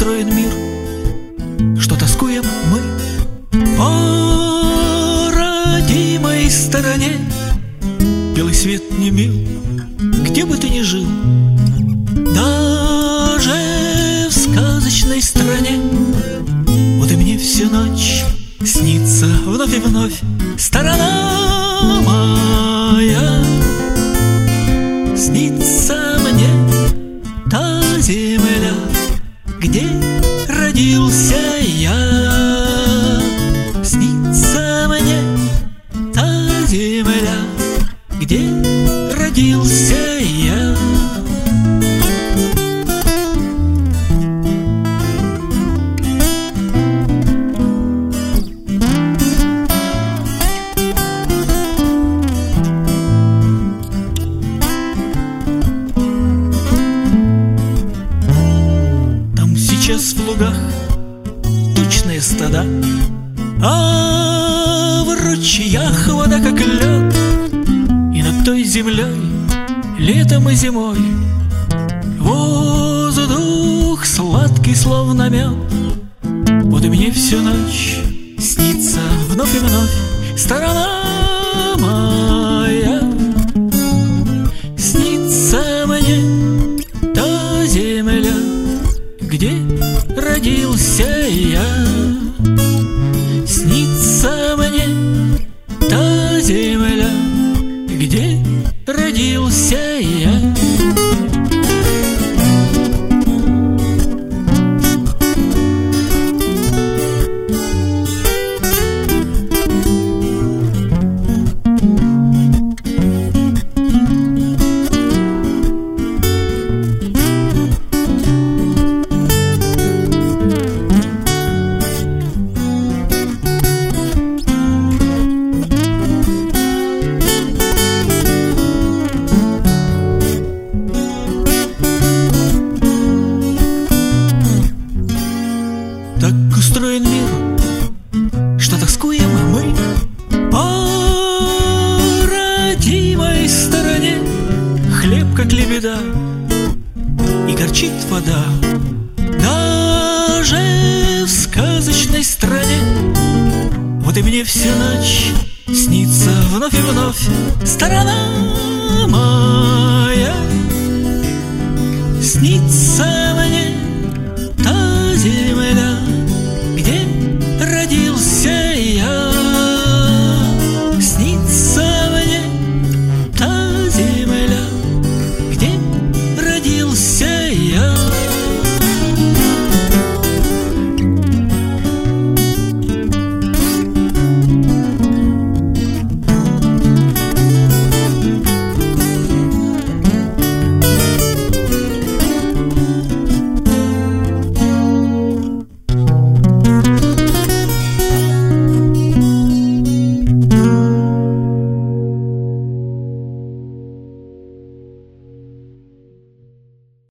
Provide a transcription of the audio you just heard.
устроен мир, что тоскуем мы по родимой стороне. Белый свет не мил, где бы ты ни жил, даже в сказочной стране. Вот и мне всю ночь снится вновь и вновь сторона моя. Снится мне та земля, где родился я. Снится мне та земля, где родился я. Сейчас в лугах тучные стада, а в ручьях вода как лед. И над той землей летом и зимой воздух сладкий, словно мед. Вот и мне всю ночь снится вновь и вновь сторона моя. Снится мне та земля, где родился я. Снится мне та земля, где родился я. Так устроен мир, что тоскуем мы по родимой стороне. Хлеб как лебеда, и горчит вода даже в сказочной стране. Вот и мне всю ночь снится вновь и вновь сторона моя. Снится